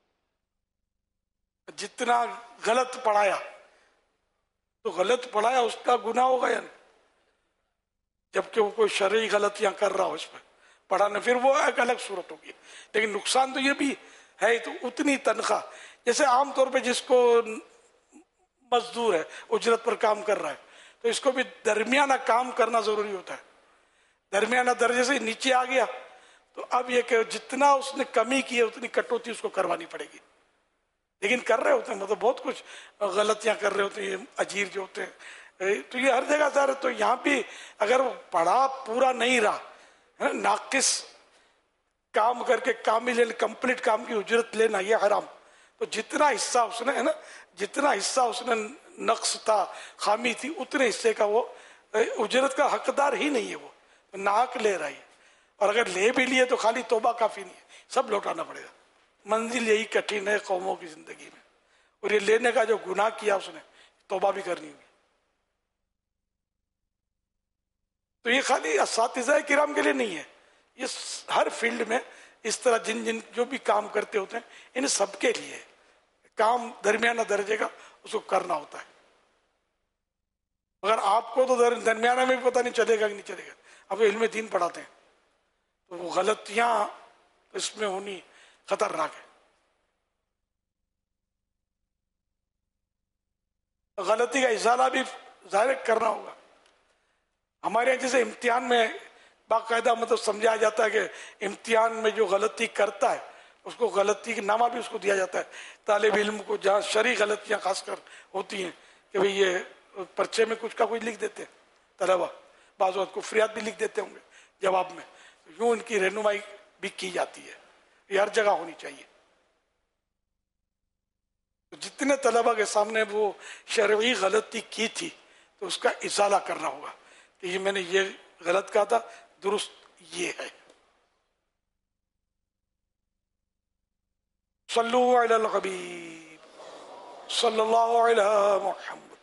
جتنا غلط پڑھایا تو غلط پڑھایا اس کا گناہ ہوگا یا نہیں، جبکہ وہ کوئی شرعی غلطیاں کر رہا ہو اس پہ پڑھانا، پھر وہ ایک الگ صورت ہوگی. لیکن نقصان تو یہ بھی ہے. تو اتنی تنخواہ جیسے عام طور پہ جس کو مزدور ہے اجرت پر کام کر رہا ہے تو اس کو بھی درمیانہ کام کرنا ضروری ہوتا ہے. درمیانہ درجے سے نیچے آ گیا تو اب یہ کہ جتنا اس نے کمی کی ہے اتنی کٹوتی اس کو کروانی پڑے گی. لیکن کر رہے ہوتے ہیں مطلب بہت کچھ غلطیاں کر رہے ہوتے ہیں یہ اجیر جو ہوتے ہیں. تو یہ ہر جگہ ظاہر ہے. تو یہاں بھی اگر وہ پڑھا پورا نہیں رہا، ناقص کام کر کے کامل کمپلیٹ کام کی اجرت لینا یہ حرام. تو جتنا حصہ اس نے ہے نا جتنا حصہ اس نے نقص تھا خامی تھی اتنے حصے کا وہ اجرت کا حقدار ہی نہیں ہے، وہ ناحق لے رہا ہے. اور اگر لے بھی لیے تو خالی توبہ کافی نہیں ہے، سب لوٹانا پڑے گا. منزل یہی کٹھن ہے قوموں کی زندگی میں، اور یہ لینے کا جو گناہ کیا اس نے توبہ بھی کرنی ہوگی. تو یہ خالی اساتذہ کرام کے لیے نہیں ہے، یہ ہر فیلڈ میں اس طرح جن جن جو بھی کام کرتے ہوتے ہیں ان سب کے لیے کام درمیانہ درجے کا اس کو کرنا ہوتا ہے. مگر آپ کو تو درمیانہ میں بھی پتہ نہیں چلے گا کہ نہیں چلے گا. اب علم دین پڑھاتے ہیں تو وہ غلطیاں اس میں ہونی خطرناک ہے. غلطی کا ازالہ بھی ظاہر کرنا ہوگا. ہمارے یہاں جیسے امتحان میں باقاعدہ مطلب سمجھایا جاتا ہے کہ امتحان میں جو غلطی کرتا ہے اس کو غلطی کا نامہ بھی اس کو دیا جاتا ہے. طالب علم کو جہاں شرعی غلطیاں خاص کر ہوتی ہیں کہ بھئی یہ پرچے میں کچھ کا کچھ لکھ دیتے ہیں طلبہ، بعض وقت کفریات بھی لکھ دیتے ہوں گے جواب میں، یوں ان کی رہنمائی بھی کی جاتی ہے. یہ ہر جگہ ہونی چاہیے. جتنے طلبہ کے سامنے وہ شرعی غلطی کی تھی تو اس کا ازالہ کرنا ہوگا کہ یہ میں نے یہ غلط کہا تھا، درست یہ ہے. صلو علی الحبیب صلی اللہ علیہ محمد.